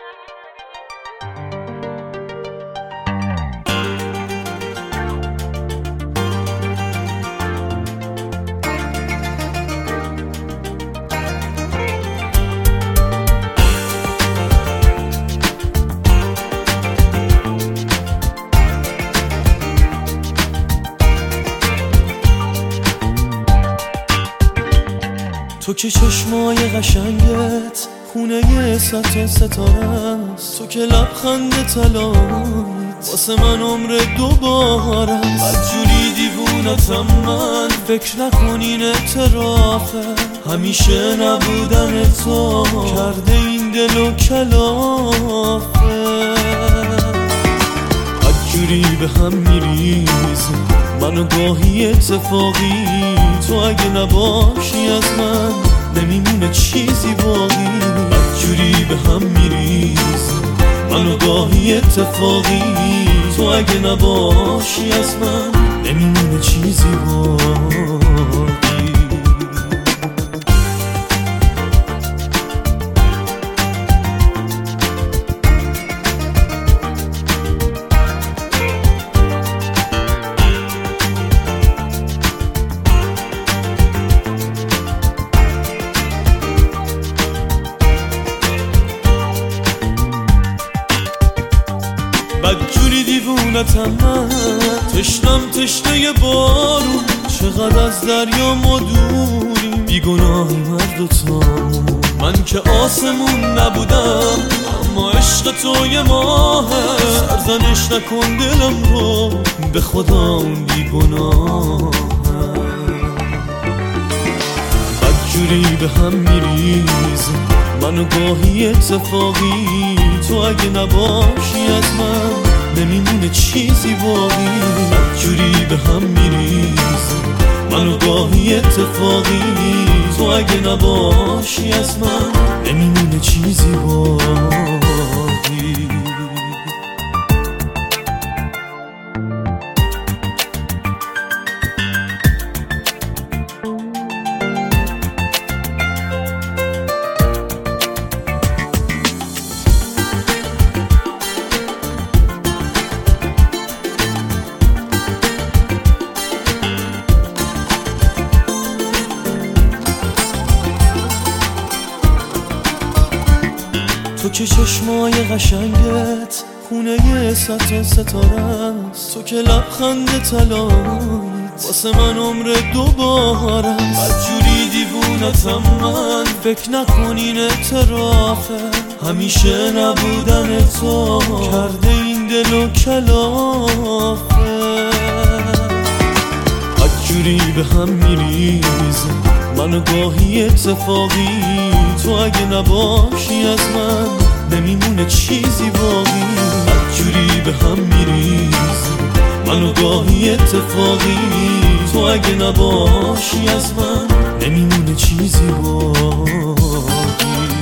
تو که چشمای قشنگت خونه 100 تا ستاره است، تو که لبخند طلاییت واسه من عمر دوباره است. بدجوری دیوونتم من، فکر نکن این اعترافه، همیشه نبودن تو کرده این دل و کلافه. بدجوری به هم میریزه منو گاهی اتفاقی، تو اگه نباشی از من نمیمونه چیزی باقی. بدجوری به هم میریزه منو گاهی اتفاقی، تو اگه نباشی از من نمیمونه چیزی باقی. بدجوری دیوونتم من، تشنم تشنه بارون، چقدر از دریا ما دوریم، بیگناهی مرد و تامون. من که آسمون نبودم اما عشق تو یه ماهه، سرزنش نکن دلم رو، به خدا اون بیگناهه. بدجوری به هم میریزه منو گاهی اتفاقی، تو اگه نباشی از من نمیمونه چیزی باقی. بدجوری به هم میریزه منو گاهی اتفاقی، تو اگه نباشی از من نمیمونه چیزی باقی. تو که چشمای قشنگت خونه 100 تا ستاره است، تو که لبخند طلاییت واسه من عمر دوباره است. بدجوری دیوونتم من، فکر نکن این اعترافه، همیشه نبودن تو کرده این دل و کلافه. بدجوری به هم میریزه منو گاهی اتفاقی، تو اگه نباشی از من نمیمونه چیزی باقی. بدجوری به هم میریزه منو گاهی اتفاقی، تو اگه نباشی از من نمیمونه چیزی باقی.